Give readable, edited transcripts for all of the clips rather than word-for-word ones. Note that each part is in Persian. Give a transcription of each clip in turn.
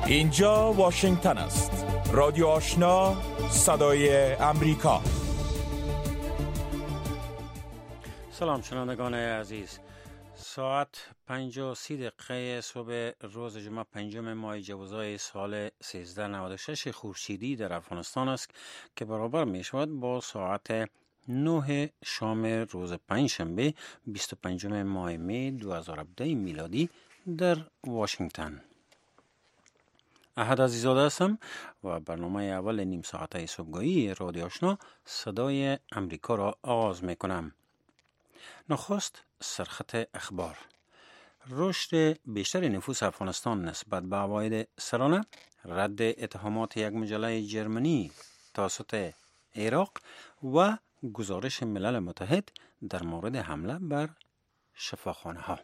اینجا واشنگتن است. رادیو آشنا، صدای امریکا. سلام شنوندگان عزیز. ساعت 5:30 صبح روز جمعه 5 ماه جوزای سال 1396 خورشیدی در افغانستان است که برابر می شود با ساعت 9 شام روز پنجشنبه 25 ماه می 2017 میلادی در واشنگتن. احد عزیزاده هستم و برنامه اول نیم ساعته صبحگاهی رادیو آشنا صدای امریکا را آغاز می کنم. نخست سرخط اخبار. رشد بیشتر نفوس افغانستان نسبت به عواید سرانه، رد اتهامات یک مجله جرمنی توسط عراق و گزارش ملل متحد در مورد حمله بر شفاخانه ها.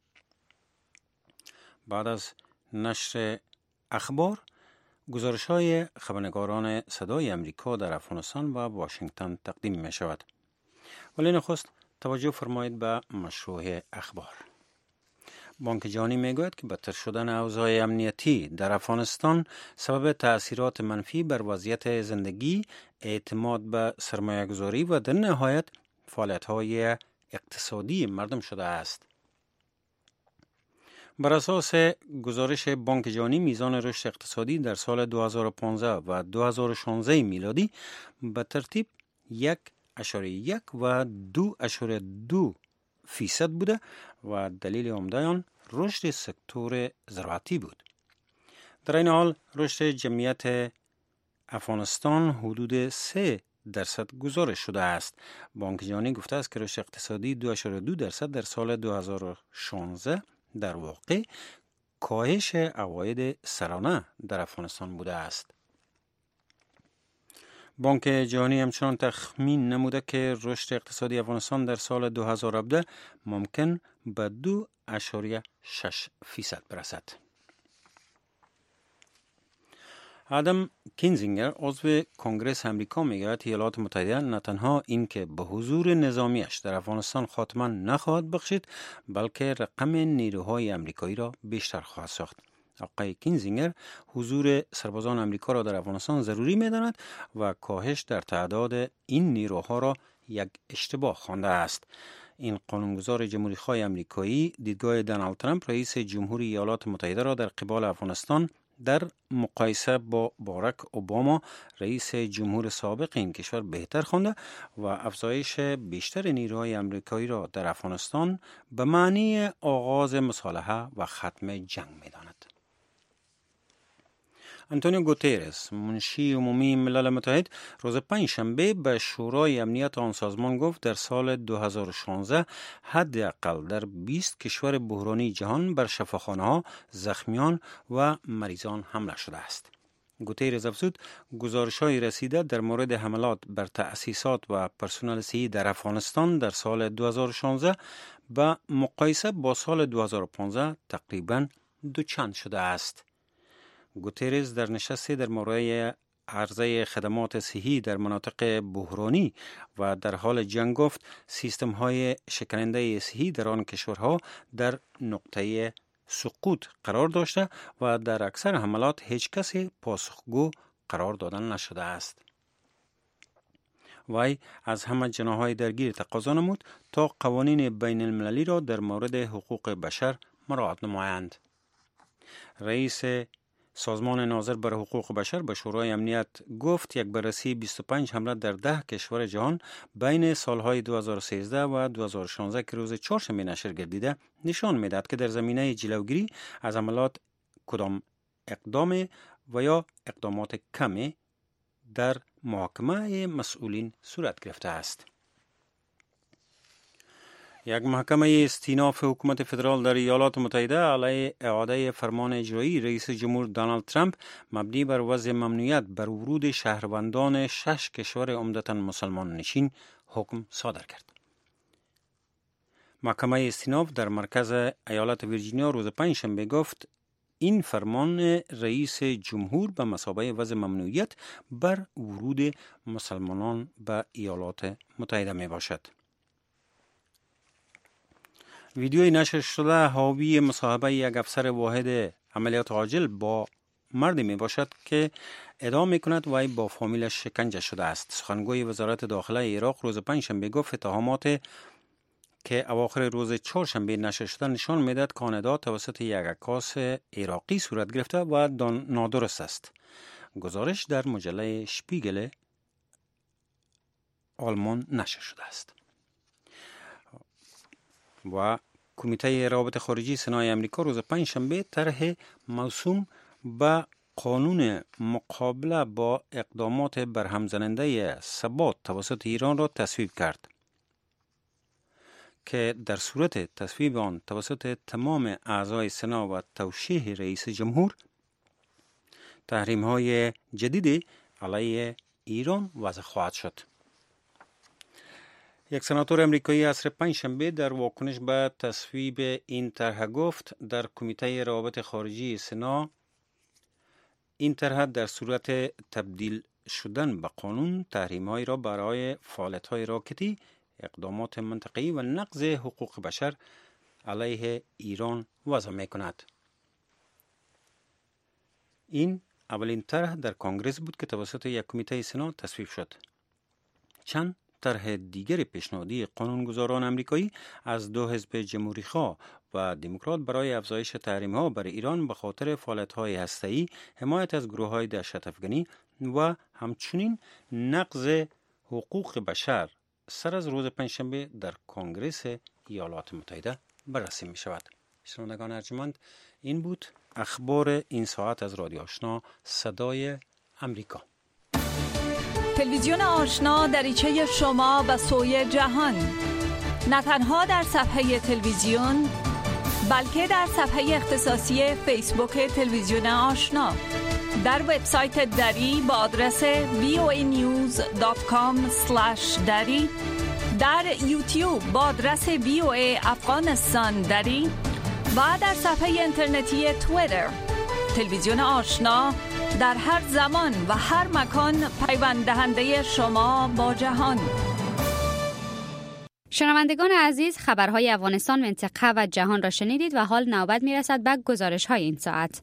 بعد از نشر اخبار، گزارش های خبرنگاران صدای امریکا در افغانستان و واشنگتن تقدیم می شود. ولی نخست توجه فرمایید به مشروع اخبار. بانک جهانی می گوید که بدتر شدن اوضاع امنیتی در افغانستان سبب تأثیرات منفی بر وضعیت زندگی، اعتماد به سرمایه‌گذاری و در نهایت فعالیت‌های اقتصادی مردم شده است. بر اساس گزارش بانک جهانی، میزان رشد اقتصادی در سال 2015 و 2016 میلادی به ترتیب 1.1 و 2.2% بوده و دلیل عمده آن رشد سکتور زراعتی بود. در این حال رشد جمعیت افغانستان حدود 3% گزارش شده است. بانک جهانی گفته است که رشد اقتصادی 2.2% در سال 2016 در واقع کاهش عواید سرانه در افغانستان بوده است. بانک جهانی همچنان تخمین نموده که رشد اقتصادی افغانستان در سال 2017 ممکن به 2.6% برسد. آدم کینزینگر عضو کنگره امریکا میگوید ایالات متحده نه تنها این که به حضور نظامیش در افغانستان خاتمه نخواهد بخشید، بلکه رقم نیروهای امریکایی را بیشتر خواهد ساخت. آقای کینزینگر حضور سربازان امریکا را در افغانستان ضروری می‌داند و کاهش در تعداد این نیروها را یک اشتباه خوانده است. این قانونگذار جمهوری‌خواه امریکایی دیدگاه دونالد ترامپ رئیس جمهوری ایالات متحده را در قبال افغانستان در مقایسه با باراک اوباما رئیس جمهور سابق این کشور بهتر خوانده و افزایش بیشتر نیروهای امریکایی را در افغانستان به معنی آغاز مصالحه و ختم جنگ می‌داند. آنتونیو گوتیرس، منشی عمومی ملل متحد، روز پنجشنبه به شورای امنیت آن سازمان گفت در سال 2016 حداقل در 20 کشور بحرانی جهان بر شفاخانه‌ها، زخمیان و مریضان حمله شده است. گوتیرس افزود گزارش‌های رسیده در مورد حملات بر تأسیسات و پرسنل صحی در افغانستان در سال 2016 به مقایسه با سال 2015 تقریباً دوچند شده است. گوتیرس در نشستی در مورد عرضه خدمات صحی در مناطق بحرانی و در حال جنگ گفت سیستم های شکننده صحی در آن کشورها در نقطه سقوط قرار داشته و در اکثر حملات هیچ کسی پاسخگو قرار دادن نشده است. وی از همه جناح‌های درگیر تقاضا نمود تا قوانین بین المللی را در مورد حقوق بشر مراعات نمایند. رئیس سازمان ناظر بر حقوق بشر به شورای امنیت گفت یک بررسی 25 حمله در 10 کشور جهان بین سالهای 2013 و 2016 که روز چهارشنبه نشر گردیده نشان می‌دهد که در زمینه جلوگیری از حملات کدام اقدام و یا اقدامات کمی در محاکمه مسئولین صورت گرفته است. یک محکمه استیناف حکومت فدرال در ایالات متحده علیه اعاده فرمان اجرایی رئیس جمهور دونالد ترامپ مبنی بر وضع ممنوعیت بر ورود شهروندان 6 کشور عمدتاً مسلمان نشین حکم صادر کرد. محکمه استیناف در مرکز ایالت ویرجینیا روز پنجشنبه گفت این فرمان رئیس جمهور به مثابه وضع ممنوعیت بر ورود مسلمانان به ایالات متحده می باشد. ویدیوی نشر شده حاوی مصاحبه یک افسر واحد عملیات عاجل با مردی می باشد که ادعا می کند وی با فامیلش شکنجه شده است. سخنگوی وزارت داخله عراق روز پنجشنبه گفت اتهامات که اواخر روز چهارشنبه نشر شده نشان میدهد که آن ادعا توسط یک عکاس عراقی صورت گرفته و نادرست است. گزارش در مجله شپیگل آلمان نشر شده است. و کمیته روابط خارجی سنای امریکا روز پنجشنبه طرح موسوم به قانون مقابله با اقدامات برهم زننده ثبات توسط ایران را تصویب کرد که در صورت تصویب آن توسط تمام اعضای سنا و توشیح رئیس جمهور تحریم‌های جدید علیه ایران وضع خواهد شد. یک سناتور امریکایی عصر پنجشنبه در واکنش به تصویب این طرح گفت در کمیته روابط خارجی سنا این طرح در صورت تبدیل شدن به قانون تحریم‌هایی را برای فعالیت‌های راکتی، اقدامات منطقه‌ای و نقض حقوق بشر علیه ایران وضع می‌کند. این اولین طرح در کنگره بود که توسط یک کمیته سنا تصویب شد. چند طرح دیگر پیشنهادی قانونگذاران امریکایی از دو حزب جمهوری‌خواه و دموکرات برای افزایش تحریم‌ها بر ایران به خاطر فعالیت‌های هسته‌ای، حمایت از گروه‌های دهشت افغانی و همچنین نقض حقوق بشر سر از روز پنجشنبه در کنگره ایالات متحده بررسی می‌شود. شنوندگان ارجمند، این بود اخبار این ساعت از رادیو آشنا صدای امریکا. تلویزیون آشنا دریچه شما به سوی جهان، نه تنها در صفحه تلویزیون بلکه در صفحه اختصاصی فیسبوک تلویزیون آشنا، در وبسایت دری با آدرس voanews.com/dari، در یوتیوب با آدرس VOA افغانستان دری و در صفحه اینترنتی توییتر. تلویزیون آشنا در هر زمان و هر مکان پیوند دهنده شما با جهان. شنوندگان عزیز، خبرهای افغانستان، منطقه و جهان را شنیدید و حال نوبت میرسد به گزارش‌های این ساعت.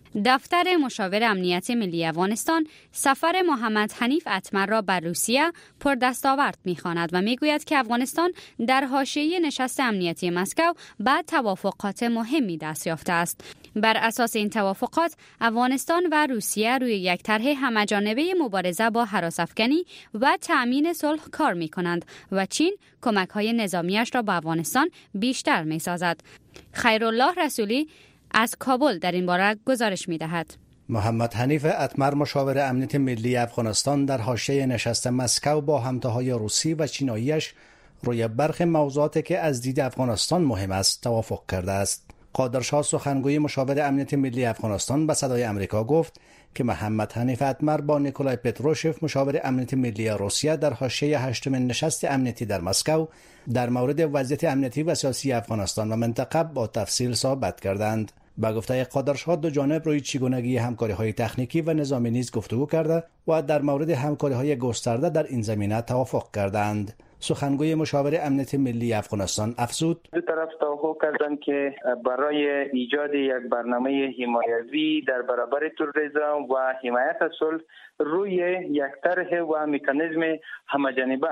دفتر مشاور امنیت ملی افغانستان سفر محمد حنیف اتمر را بر روسیه پردستاورد می‌خواند و میگوید که افغانستان در حاشیه نشست امنیتی مسکو به توافقات مهمی دست یافته است. بر اساس این توافقات، افغانستان و روسیه روی یک طرح همه‌جانبه مبارزه با هراس‌افکنی و تأمین صلح کار می‌کنند و چین کمک‌های نظامیش را به افغانستان بیشتر می‌سازد. خیرالله رسولی از کابل در این باره گزارش می‌دهد. محمد حنیف اتمر مشاور امنیت ملی افغانستان در حاشیه نشست مسکو با همتاهای روسی و چیناییش روی برخی موضوعاتی که از دید افغانستان مهم است توافق کرده است. قادرشاه سخنگوی مشاور امنیت ملی افغانستان به صدای امریکا گفت که محمد حنیف اتمر با نیکولای پتروشف مشاور امنیت ملی روسیه در حاشیه هشتمین نشست امنیتی در مسکو در مورد وضعیت امنیتی و سیاسی افغانستان و منطقه با تفصیل صحبت کردند. با گفته قادرشاه دو جانب روی چگونگی همکاری‌های تکنیکی و نظامی نیز گفتگو کرده و در مورد همکاری‌های گسترده در این زمینه توافق کردند. سخنگوی مشاور امنیت ملی افغانستان افزود: دو طرف توافق کردند که برای ایجاد یک برنامه حمایتی در برابر تروریسم و حمایت از صلح روی یک طرح و مکانیزم همه‌جانبه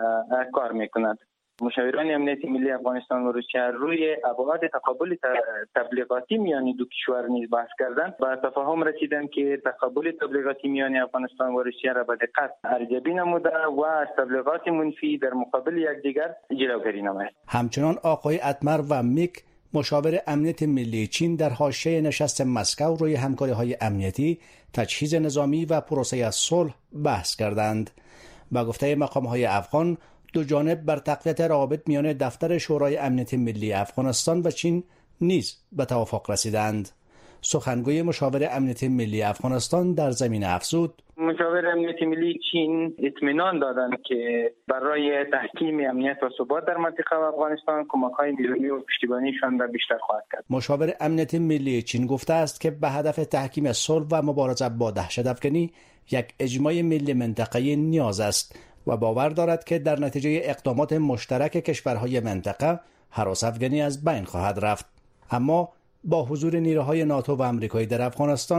کار می‌کنند. مشاوران امنیتی ملی افغانستان و روسیه روی ابعاد تقابل تبلیغاتی میان دو کشور نیز بحث کردند و تفاهم رسیدند که تقابل تبلیغاتی میان افغانستان و روسیه را به دقت ارزیابی نموده و از تبلیغات منفی در مقابل یکدیگر جلوگیری نماید. همچنان آقای اتمر و میک مشاور امنیت ملی چین در حاشیه نشست مسکو روی همکاری‌های امنیتی، تجهیز نظامی و پروسه صلح بحث کردند. با گفته مقام‌های افغان، دو جانب بر تقویت روابط میان دفتر شورای امنیت ملی افغانستان و چین نیز به توافق رسیدند. سخنگوی مشاور امنیت ملی افغانستان در زمینه افزود: مشاور امنیت ملی چین اطمینان دادند که برای تحکیم امنیت و ثبات در منطقه و افغانستان کمک‌های بیرونی و پشتیبانیشان را بیشتر خواهد کرد. مشاور امنیت ملی چین گفته است که به هدف تحکیم صلح و مبارزه با دهشت افکنی یک اجماع ملی منطقه‌ای نیاز است و باور دارد که در نتیجه اقدامات مشترک کشورهای منطقه هراس افغانی از بین خواهد رفت. اما با حضور نیروهای ناتو و آمریکایی در افغانستان،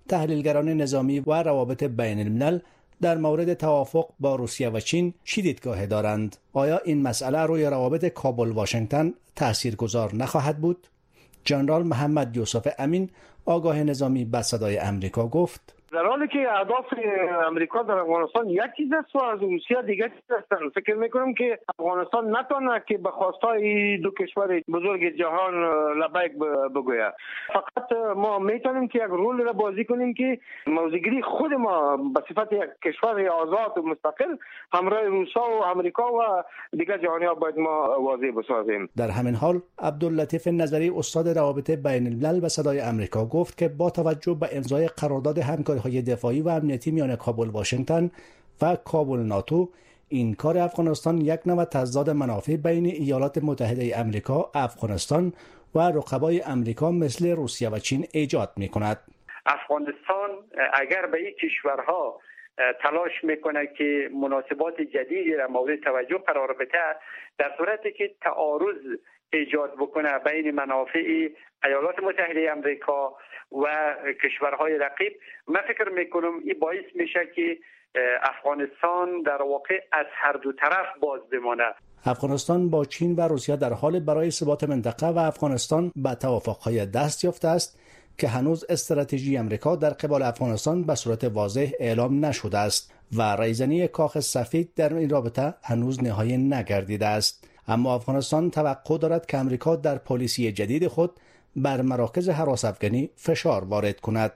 تحلیلگران نظامی و روابط بین الملل در مورد توافق با روسیه و چین چی دیدگاه دارند؟ آیا این مسئله روی روابط کابل واشنگتن تاثیرگذار نخواهد بود؟ جنرال محمد یوسف امین، آگاه نظامی به صدای امریکا گفت: در حالی که اهداف امریکا در افغانستان یک چیز است و از روسیه دیگر چیز است، فکر میکنم که افغانستان نتونه که به خواستای دو کشور بزرگ جهان لبیک بگوید. فقط ما میتونیم که یک رول را بازی کنیم که موضع‌گیری خود ما به صفت یک کشور آزاد و مستقل همراه روسا و امریکا و دیگر جهانی‌ها باید ما واضح بسازیم. در همین حال عبداللطیف نظری، استاد روابط بین الملل به صدای امریکا گفت که با توجه به امضای قرارداد همکاری های دفاعی و امنیتی میان کابل واشنگتن و کابل ناتو، این کار افغانستان یک نوع تضاد منافع بین ایالات متحده امریکا، افغانستان و رقبای امریکا مثل روسیه و چین ایجاد می کند. افغانستان اگر به این کشورها تلاش میکنه که مناسبات جدیدی را مورد توجه قرار بده، در صورتی که تعارض ایجاد بکنه بین منافع ایالات متحده امریکا و کشورهای رقیب، من فکر میکنم این باعث میشه که افغانستان در واقع از هر دو طرف باز بمانه. افغانستان با چین و روسیه در حال برای ثبات منطقه و افغانستان به توافق‌های دست یافته است که هنوز استراتژی امریکا در قبال افغانستان به صورت واضح اعلام نشده است و ریزنی کاخ سفید در این رابطه هنوز نهایی نگردیده است. اما افغانستان توقع دارد که امریکا در پالیسی جدید خود بر مراکز هراس افغانی فشار وارد کند.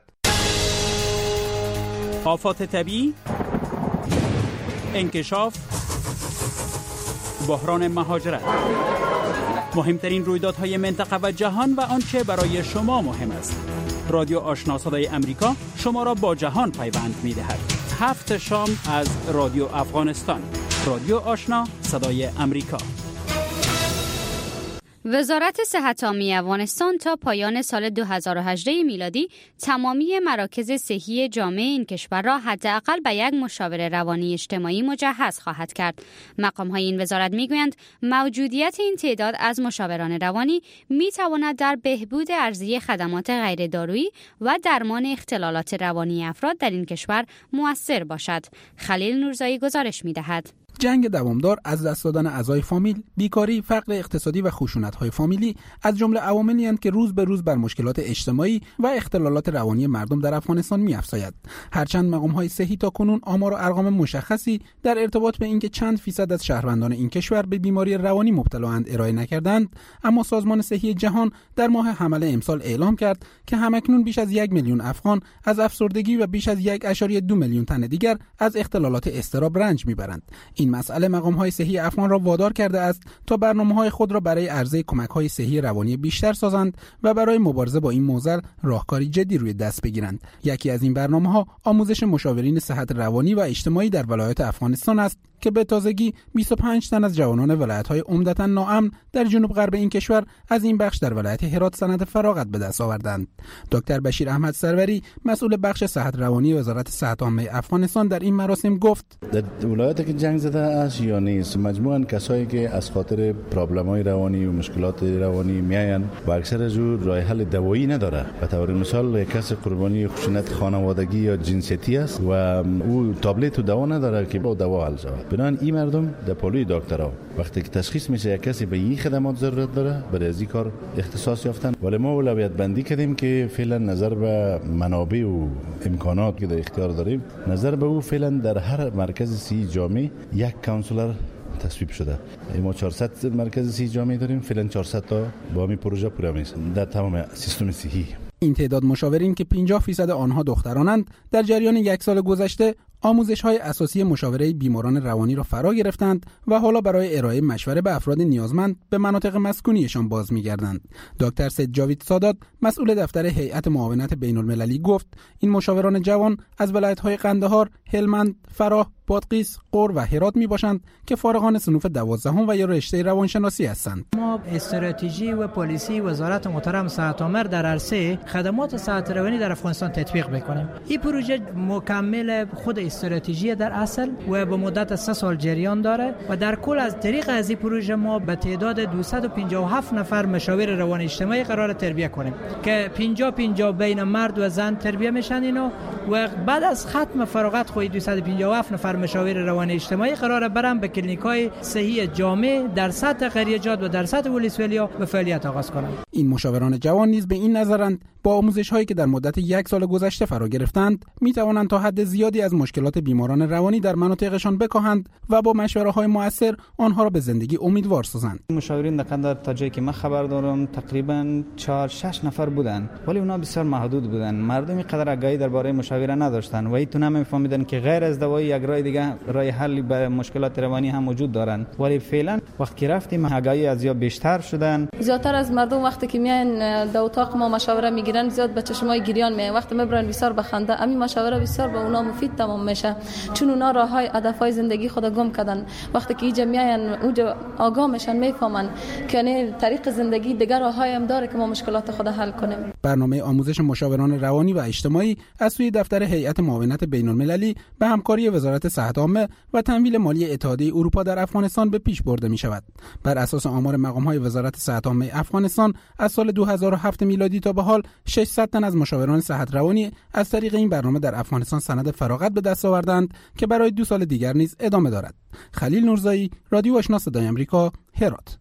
آفات طبیعی، انکشاف، بحران مهاجرت، مهمترین رویدادهای منطقه و جهان و آنچه برای شما مهم است. رادیو آشنا صدای امریکا شما را با جهان پیوند می‌دهد. 7 شام از رادیو افغانستان. رادیو آشنا صدای امریکا. وزارت صحت عامه افغانستان تا پایان سال 2018 میلادی تمامی مراکز صحی جامع این کشور را حداقل به یک مشاور روانی اجتماعی مجهز خواهد کرد. مقام‌های این وزارت میگویند موجودیت این تعداد از مشاوران روانی میتواند در بهبود ارزی خدمات غیردارویی و درمان اختلالات روانی افراد در این کشور مؤثر باشد. خلیل نورزایی گزارش میدهد. جنگ دوامدار، از دست دادن اعضای فامیل، بیکاری، فقر اقتصادی و خشونت‌های فامیلی از جمله عواملی هستند که روز به روز بر مشکلات اجتماعی و اختلالات روانی مردم در افغانستان می‌افزاید. هرچند مقام‌های صحی تاکنون آمار و ارقام مشخصی در ارتباط به اینکه چند فیصد از شهروندان این کشور به بیماری روانی مبتلااند ارائه نکردند، اما سازمان صحی جهان در ماه حمل امسال اعلام کرد که همکنون بیش از 1 میلیون افغان از افسردگی و بیش از 1.2 میلیون تن دیگر از اختلالات اضطراب رنج می‌برند. این مسئله مقام‌های صحی افغان را وادار کرده است تا برنامه‌های خود را برای عرضه کمک‌های صحی روانی بیشتر سازند و برای مبارزه با این معضل راهکاری جدی روی دست بگیرند. یکی از این برنامه‌ها آموزش مشاورین صحت روانی و اجتماعی در ولایات افغانستان است که به تازگی 25 تن از جوانان ولایت‌های عمدتاً ناامن در جنوب غرب این کشور از این بخش در ولایت هرات سند فراغت به دست آوردند. دکتر بشیر احمد سروری، مسئول بخش صحت روانی وزارت صحت عامه افغانستان، در این مراسم گفت: در ولایاتی که جنگ زده است یا نیست، مجموعاً کسایی که از خاطر پرابلم‌های روانی و مشکلات روانی میاین و اکثر از راه حل دوایی نداره. به طور مثال یک کس قربانی خشونت خانوادگی یا جنسیتی است و او تابلت و دوا نداره که با دوا حل شود. بنابراین این مردم در پالوی دکترها وقتی که تشخیص میشه یک کسی به این خدمات ضرورت داره، برای از این کار اختصاص یافتن. ولی ما اولویت بندی کردیم که فعلا نظر به منابع و امکانات که در اختیار داریم، نظر به او فعلا در هر مرکز صحی جامع یک کانسولر تصویب شده. ما 400 مرکز صحی جامع داریم، فعلا 400 تا با همین پروژه پوره میشه در تمام سیستم صحی. این تعداد مشاورین که 50% آنها دخترانند در جریان یک سال گذشته آموزش‌های اساسی مشاوره بیماران روانی را فرا گرفتند و حالا برای ارائه مشوره به افراد نیازمند به مناطق مسکونیشان باز می‌گردند. دکتر سید جاوید سادات، مسئول دفتر هیئت معاونت بین‌المللی، گفت این مشاوران جوان از ولایت‌های قندهار، هلمند، فراه، بادغیس، غور و هرات میباشند که فارغان صنوف 12 و یا رشته روانشناسی هستند. ما استراتژی و پالیسی وزارت محترم صحت عامه در عرصه خدمات صحت روانی در افغانستان تطبیق بکنیم. این پروژه مکمل خود استراتژی در اصل و به مدت 3 سال جریان داره و در کل از طریق از این پروژه ما به تعداد 257 نفر مشاور روان اجتماعی قرار تربیت کنیم که 50-50 بین مرد و زن تربیت میشن اینا و بعد از ختم فراغت خود 257 نفر مشاور روان اجتماعی قرار برن به کلینیک‌های صحی جامع در سطح قریه‌جات و در سطح ولسوالی‌ها به فعالیت آغاز کنند. این مشاوران جوان نیز به این نظرند با آموزش‌هایی که در مدت 1 سال گذشته فرا گرفتند می‌توانند تا حد زیادی از مشکلات بیماران روانی در مناطقشان بکاهند و با مشوره‌های مؤثر آنها را به زندگی امیدوار سازند. مشاورین دقیقاً تا جایی که من خبر دارم تقریباً 4-6 نفر بودند ولی اونا بسیار محدود بودند. مردم اینقدر آگاهی درباره مشاوره نداشتند و ایتون هم می‌فهمیدن که غیر از دوایی یک راه دیگه راه حل به مشکلات روانی هم وجود دارند. ولی فعلا وقتی رفتیم آگاهی از یا بیشتر شدن. زیادتر از مردم وقتی که میان در اتاق ما مشاوره میگیرن زیاد به چشمای گریان میان، وقتی میبرن بسیار بخنده. همین مشاوره بسیار به اونا مفید تمام میشه چون اونا راههای هدفهای زندگی خود گم کردن. وقتی که اینجا میان اونجا آگاه میشن میفهمن که نه طریق زندگی دیگر راههای هم داره که ما مشکلات خود حل کنیم. برنامه آموزش مشاوران روانی و اجتماعی از سوی دفتر هیئت معاونت بین‌المللی به همکاری وزارت صحت عامه و تمویل مالی اتحادیه اروپا در افغانستان به پیش برده می شود. بر اساس آمار مقام‌های وزارت صحت عامه افغانستان از سال 2007 میلادی تا به حال 600 تن از مشاوران صحت روانی از طریق این برنامه در افغانستان سند فراغت به دست آوردند که برای 2 سال دیگر نیز ادامه دارد. خلیل نورزایی، رادیو آشنا صدای آمریکا، هرات.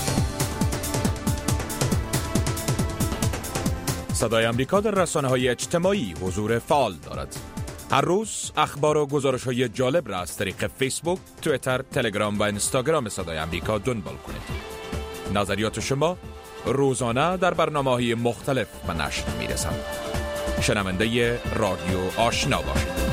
صدای آمریکا در رسانه‌های اجتماعی حضور فعال دارد. هر روز اخبار و گزارش‌های جالب را از طریق فیسبوک، توییتر، تلگرام و اینستاگرام صدای آمریکا دنبال کنید. نظریات شما روزانه در برنامه‌های مختلف به نشر می‌رسند. شنونده رادیو آشنا باشید.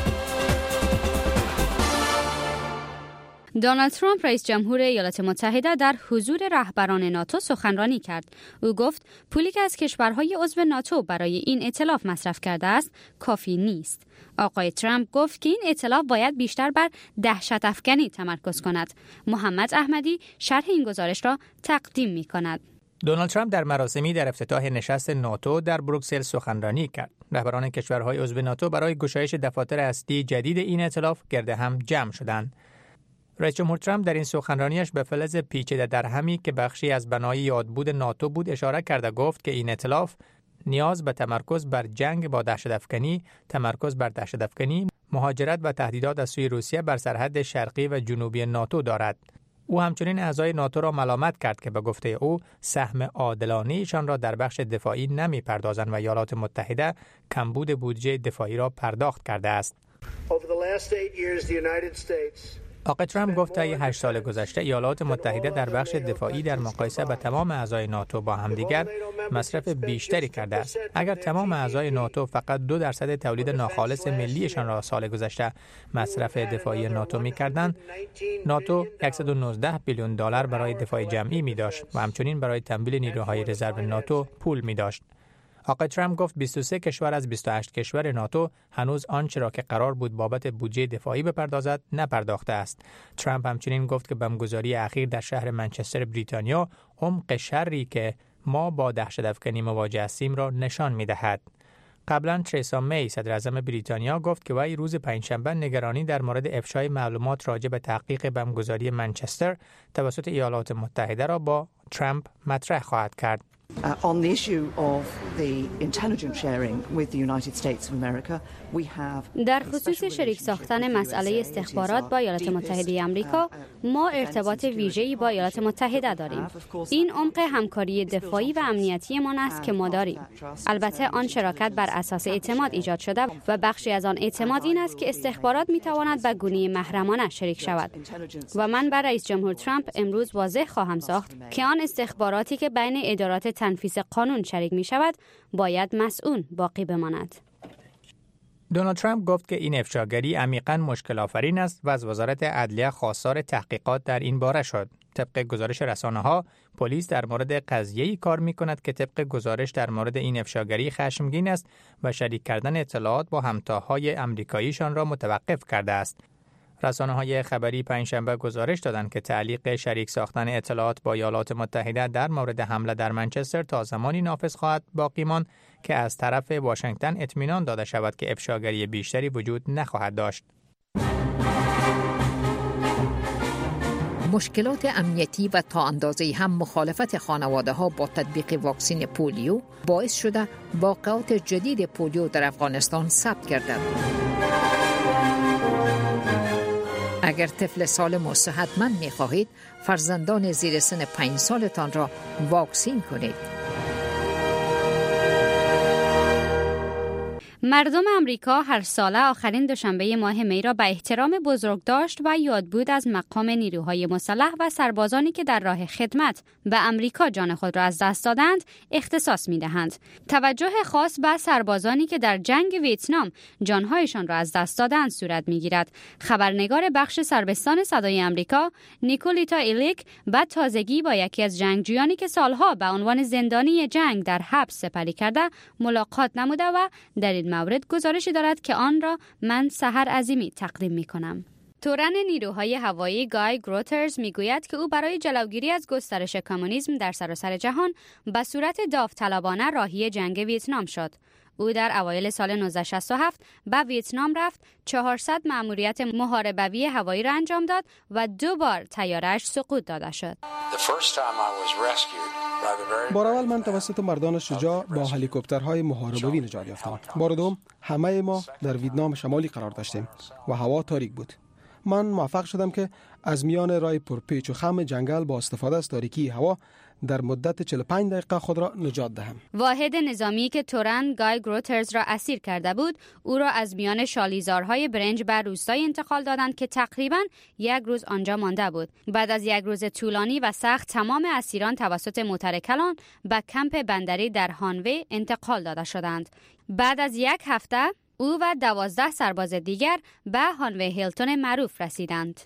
دونالد ترامپ رئیس جمهور ایالات متحده در حضور رهبران ناتو سخنرانی کرد. او گفت پولی که از کشورهای عضو ناتو برای این ائتلاف مصرف کرده است کافی نیست. آقای ترامپ گفت که این ائتلاف باید بیشتر بر دهشت افکنی تمرکز کند. محمد احمدی شرح این گزارش را تقدیم می‌کند. دونالد ترامپ در مراسمی در افتتاح نشست ناتو در بروکسل سخنرانی کرد. رهبران کشورهای عضو ناتو برای گشایش دفاتر اصلی جدید این ائتلاف گرد هم جمع شدند. رئیس جمهور ترامپ در این سخنرانیش به فلز پیچیده در همی که بخشی از بنای یادبود ناتو بود اشاره کرده گفت که این ائتلاف نیاز به تمرکز بر جنگ با دهشت‌افکنی، تمرکز بر دهشت‌افکنی، مهاجرت و تهدیدات از سوی روسیه بر سرحد شرقی و جنوبی ناتو دارد. او همچنین اعضای ناتو را ملامت کرد که به گفته او سهم عادلانه ایشان را در بخش دفاعی نمی‌پردازند و ایالات متحده کمبود بودجه دفاعی را پرداخت کرده است. آقای ترامپ گفت طی 8 سال گذشته ایالات متحده در بخش دفاعی در مقایسه با تمام اعضای ناتو با همدیگر مصرف بیشتری کرده است. اگر تمام اعضای ناتو فقط 2% تولید ناخالص ملیشان را سال گذشته مصرف دفاعی ناتو می‌کردند، ناتو 119 بیلیون دلار برای دفاع جمعی می‌داشت و همچنین برای تمویل نیروهای رزرو ناتو پول می‌داشت. آقای ترامپ گفت 23 کشور از 28 کشور ناتو هنوز آنچه را که قرار بود بابت بودجه دفاعی بپردازد نپرداخته است. ترامپ همچنین گفت که بمبگذاری اخیر در شهر منچستر بریتانیا عمق شری که ما با دهشت‌افکنی مواجه هستیم را نشان می‌دهد. قبلا تریسا می صدر اعظم بریتانیا گفت که وی روز پنجشنبه نگرانی در مورد افشای معلومات راجع به تحقیق بمبگذاری منچستر توسط ایالات متحده را با ترامپ مطرح خواهد کرد. On the issue of the intelligence sharing with the United States of America, we have در خصوص شریک ساختن مسئله استخبارات با ایالات متحده آمریکا، ما ارتباط ویژه‌ای با ایالات متحده داریم. این عمق همکاری دفاعی و امنیتی ما است که ما داریم. البته آن شراکت بر اساس اعتماد ایجاد شده و بخشی از آن اعتماد این است که استخبارات می‌تواند به گونه محرمانه شریک شود. و من بر رئیس جمهور ترامپ امروز واضح خواهم ساخت که آن استخباراتی که بین ادارات تنفیذ قانون شریک می شود باید مسئول باقی بماند. دونالد ترامپ گفت که این افشاگری عمیقاً مشکل آفرین است و از وزارت عدلیه خواستار تحقیقات در این باره شد. طبق گزارش رسانه‌ها، پلیس در مورد قضیه‌ای کار می‌کند که طبق گزارش در مورد این افشاگری خشمگین است و شریک کردن اطلاعات با همتاهای آمریکاییشان را متوقف کرده است. رسانه‌های خبری پنجشنبه گزارش دادند که تعلیق شریک ساختن اطلاعات با ایالات متحده در مورد حمله در منچستر تا زمانی نافذ خواهد باقی ماند که از طرف واشنگتن اطمینان داده شود که افشاگری بیشتری وجود نخواهد داشت. مشکلات امنیتی و تا اندازه‌ای هم مخالفت خانواده‌ها با تطبیق واکسن پولیو باعث شده واقعات جدید پولیو در افغانستان ثبت گردد. اگر طفل سالم و صحتمند می‌خواهید، فرزندان زیر سن 5 سالتان را واکسین کنید. مردم امریکا هر ساله آخرین دوشنبه ماه می را به احترام بزرگداشت و یادبود از مقام نیروهای مسلح و سربازانی که در راه خدمت به امریکا جان خود را از دست دادند اختصاص می‌دهند. توجه خاص به سربازانی که در جنگ ویتنام جانهایشان را از دست دادند صورت می‌گیرد. خبرنگار بخش سربستان صدای امریکا نیکولیتا ایلیک بعد تازگی با یکی از جنگجویانی که سالها به عنوان زندانی جنگ در حبس سپری کرده ملاقات نموده و در این مورد گزارشی دارد که آن را من سحر عظیمی تقدیم می‌کنم. تورن نیروهای هوایی گای گروترز میگوید که او برای جلوگیری از گسترش کمونیسم در سراسر جهان به صورت داوطلبانه راهی جنگ ویتنام شد. او در اوایل سال 1967 به ویتنام رفت، 400 مأموریت محاربوی هوایی را انجام داد و 2 بار طیاره‌اش سقوط داده شد. بار اول من توسط مردان شجاع با هلیکوپترهای محاربوی نجات یافتم. بار دوم همه ما در ویتنام شمالی قرار داشتیم و هوا تاریک بود. من موفق شدم که از میان راه پرپیچ و خم جنگل با استفاده از تاریکی هوا در مدت 45 دقیقه خود را نجات دهم. واحد نظامی که تورن گای گروترز را اسیر کرده بود، او را از میان شالیزارهای برنج به روستایی انتقال دادند که تقریباً 1 روز آنجا مانده بود. بعد از 1 روز طولانی و سخت، تمام اسیران توسط موترکلان به کمپ بندری در هانوی انتقال داده شدند. بعد از 1 هفته او و 12 سرباز دیگر به هانوی هیلتون معروف رسیدند.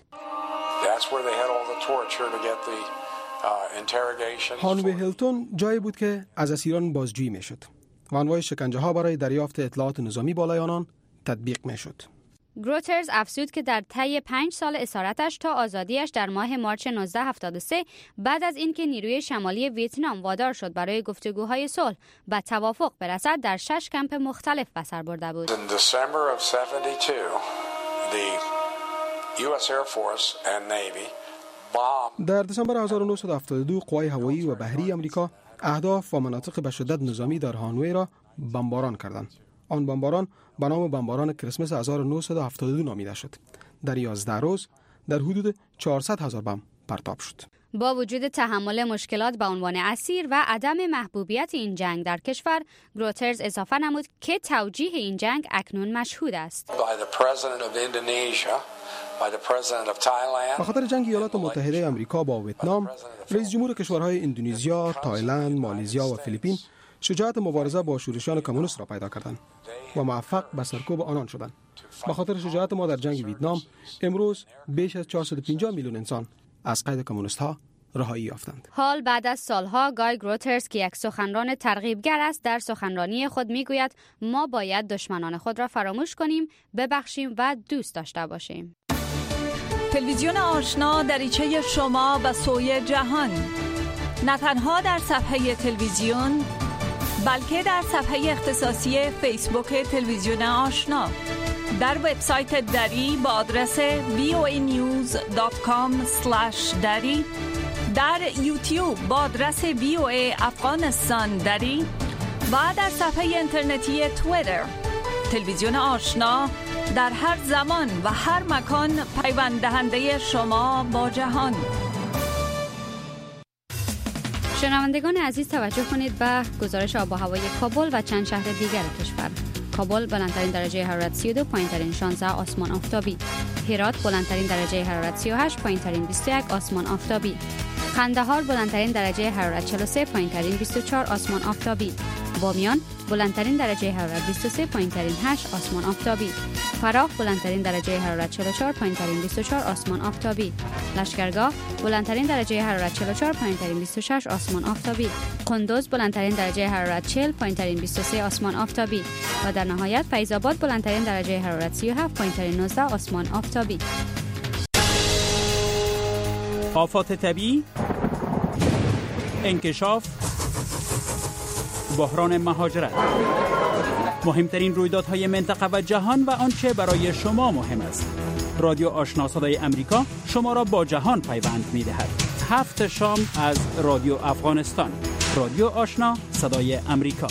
هانوی هیلتون جایی بود که از اسیران بازجویی میشد و انواع شکنجه ها برای دریافت اطلاعات نظامی بالای آنان تطبیق میشد. گروترز افزود که در طی 5 سال اسارتش تا آزادیش در ماه مارچ 1973 بعد از اینکه نیروی شمالی ویتنام وادار شد برای گفتگوهای صلح به توافق برسد، در 6 کمپ مختلف به سر برده بود. در دسامبر 1972 قوای هوایی و بحری آمریکا اهداف و مناطق به شدت نظامی در هانوی را بمباران کردند. آن بمباران به نام بمباران کریسمس 1972 نامیده شد. در 11 روز در حدود 400,000 بمب پرتاب شد. با وجود تحمل مشکلات به عنوان اسیر و عدم محبوبیت این جنگ در کشور، گروترز اضافه نمود که توجیه این جنگ اکنون مشهود است. به خاطر جنگ ایالات متحده آمریکا با ویتنام، رئیس جمهور کشورهای اندونزیا، تایلند، مالزیا و فیلیپین شجاعت مبارزه با شورشیان کمونیست را پیدا کردند و موفق به سرکوب آنان شدند. به خاطر شجاعت ما در جنگ ویتنام، امروز بیش از 450 میلیون انسان از قید کمونیست ها رهایی یافتند. حال بعد از سالها گای گروترز که یک سخنران ترغیبگر است، در سخنرانی خود میگوید ما باید دشمنان خود را فراموش کنیم، ببخشیم و دوست داشته باشیم. تلویزیون آشنا دریچه شما به سوی جهان، نه تنها در صفحه تلویزیون بلکه در صفحه اختصاصی فیسبوک تلویزیون آشنا، در وبسایت دری با آدرس voanews.com/dari، در یوتیوب با آدرس VOA افغانستان دری و در صفحه اینترنتی توییتر. تلویزیون آشنا در هر زمان و هر مکان پیوند دهنده شما با جهان. شنوندگان عزیز توجه کنید به گزارش آب و هوای کابل و چند شهر دیگر کشور. کابل بلندترین درجه حرارت 32، پایینترین 16 آسمان آفتابی. هرات بلندترین درجه حرارت 38، پایینترین 21 آسمان آفتابی. قندهار بلندترین درجه حرارت 43، پایینترین 24 آسمان آفتابی. بامیان بلندترین درجه حرارت 23، پایینترین 8 آسمان آفتابی. فراه بلندترین درجه حرارت 44، پایینترین 24 آسمان آفتابی. لشکرگاه بلندترین درجه حرارت 44، پایینترین 26 آسمان آفتابی. قندوز بلندترین درجه حرارت 40، پایینترین 23 آسمان آفتابی. و در نهایت فیض آباد بلندترین درجه حرارت 37، پایینترین 19 آسمان آفتابی. آفات طبیعی، انکشاف، بحران مهاجرت، مهمترین رویدادهای منطقه و جهان و آنچه برای شما مهم است. رادیو آشنا صدای امریکا شما را با جهان پیوند می‌دهد. 7 شام از رادیو افغانستان. رادیو آشنا صدای امریکا.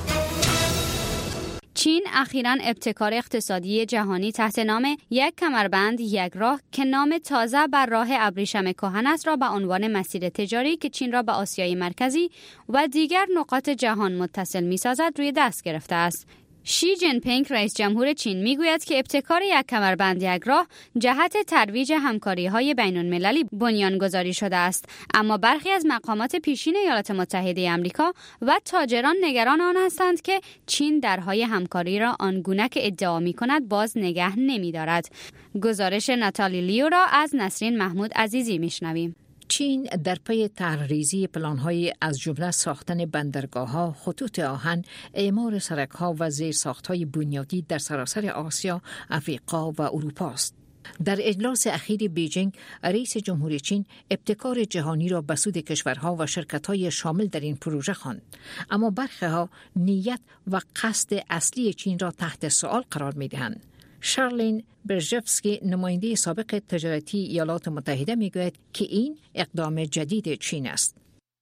چین اخیراً ابتکار اقتصادی جهانی تحت نام یک کمربند یک راه که نام تازه بر راه ابریشم کهن است را به عنوان مسیر تجاری که چین را به آسیای مرکزی و دیگر نقاط جهان متصل می‌سازد روی دست گرفته است. شی جین پینگ رئیس جمهور چین میگوید که ابتکار یک کمربند یک راه جهت ترویج همکاری‌های بین‌المللی بنیانگذاری شده است، اما برخی از مقامات پیشین ایالات متحده آمریکا و تاجران نگران آن هستند که چین درهای همکاری را آنگونه که ادعا می‌کند باز نگه نمی‌دارد. گزارش ناتالی لیو را از نسرین محمود عزیزی میشنویم. چین در پی طرح‌ریزی پلان‌های از جمله ساختن بندرگاه‌ها، خطوط آهن، اعمار سرک‌ها و زیرساخت‌های بنیادی در سراسر آسیا، افریقا و اروپا است. در اجلاس اخیر بیجینگ، رئیس جمهور چین ابتکار جهانی را به سود کشورها و شرکت‌های شامل در این پروژه خواند، اما برخی‌ها نیت و قصد اصلی چین را تحت سوال قرار می‌دهند. شارلین برژفسکی نماینده سابق تجارتی ایالات متحده میگوید که این اقدام جدید چین است.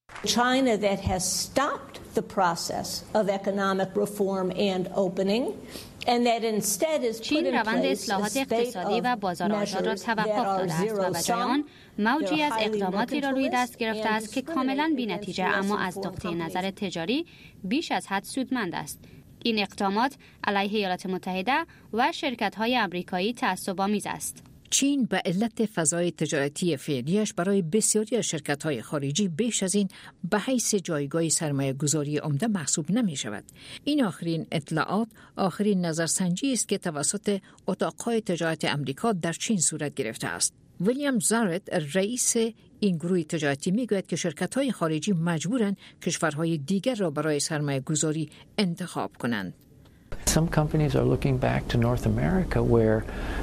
China that has stopped the process of economic reform and opening and that instead is چین روند اصلاحات اقتصادی و بازار آزاد را توقف داده است و به جای آن موجی از اقداماتی را روی دست گرفته است که کاملا بی‌نتیجه اما از نقطه نظر تجاری بیش از حد سودمند است. این اقدامات علیه ایالات متحده و شرکت‌های آمریکایی تعصب‌آمیز است. چین به علت فضای تجارتی فعلیش برای بسیاری از شرکت‌های خارجی بیش از این به حیث جایگاه سرمایه‌گذاری عمده محسوب نمی‌شود. این آخرین اطلاعات آخرین نظرسنجی است که توسط اتاق‌های تجارت آمریکا در چین صورت گرفته است. ویلیام زارت رئیس این گروه تجارتی میگوید که شرکت‌های خارجی مجبورند کشورهای دیگر را برای سرمایه‌گذاری انتخاب کنند. Some companies are looking back to North America where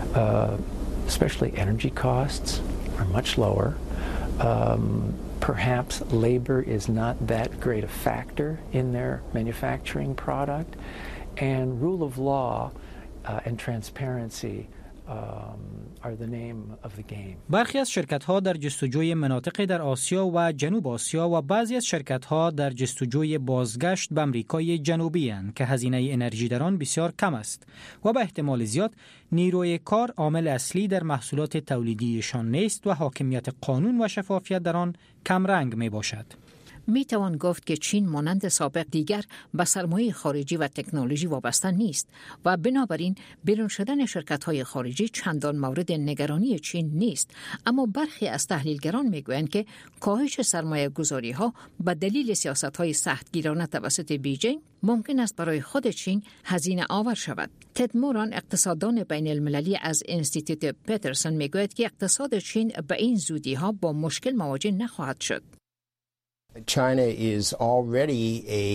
especially energy costs are much lower. Perhaps labor is not that great a factor in their manufacturing product, and rule of law and transparency are the name of the game. برخی از شرکت‌ها در جستجوی مناطقی در آسیا و جنوب آسیا و بعضی از شرکت‌ها در جستجوی بازگشت به آمریکای جنوبی اند که هزینه انرژی در آن بسیار کم است و به احتمال زیاد نیروی کار عامل اصلی در محصولات تولیدیشان نیست و حاکمیت قانون و شفافیت در آن کم رنگ می باشد. می توان گفت که چین مانند سابق دیگر به سرمایه خارجی و تکنولوژی وابسته نیست و بنابراین بیرون شدن شرکت‌های خارجی چندان مورد نگرانی چین نیست، اما برخی از تحلیلگران میگویند که کاهش سرمایه‌گذاری‌ها به دلیل سیاست‌های سختگیرانه توسط بیجینگ ممکن است برای خود چین هزینه آور شود. تد موران اقتصاددان بین المللی از انستیتوت پترسون میگوید که اقتصاد چین به این زودی‌ها با مشکل مواجه نخواهد شد. China is already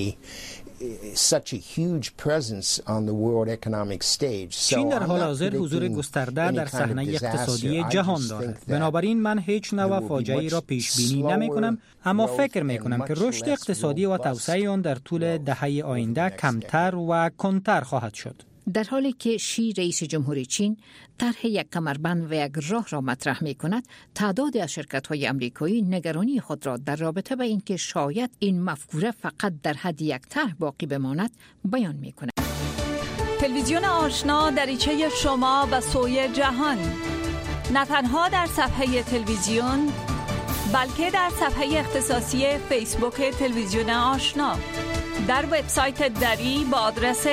such a huge presence on the world economic stage. چین در حال حاضر حضور گسترده در صحنه اقتصادی جهان دارد. بنابراین من هیچ نوع فاجعه‌ای را پیش بینی نمی‌کنم، اما فکر می‌کنم که رشد اقتصادی و توسعه آن در طول دهه آینده کمتر و کندتر خواهد شد. در حالی که شی رئیس جمهور چین طرح یک کمربند و یک راه را مطرح می کند، تعداد از شرکت‌های آمریکایی نگرانی خود را در رابطه با اینکه شاید این مفکوره فقط در حد یک طرح باقی بماند بیان می کند. تلویزیون آشنا دریچه شما به سوی جهان، نه تنها در صفحه تلویزیون بلکه در صفحه اختصاصی فیسبوک تلویزیون آشنا، در وبسایت دری با آدرس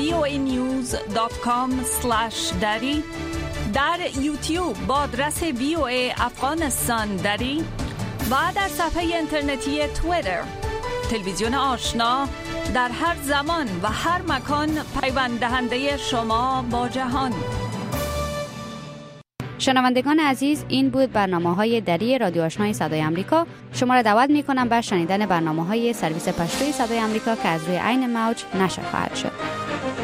voanews.com/dari، در یوتیوب با آدرس VOA افغانستان دری و در صفحه اینترنتی توییتر. تلویزیون آشنا در هر زمان و هر مکان پیوند دهنده شما با جهان. شنوندگان عزیز، این بود برنامه‌های دری رادیو آشنای صدای آمریکا. شما را دعوت می‌کنم به شنیدن برنامه‌های سرویس پشتوی صدای آمریکا که از روی عین موج نشر خواهد شد.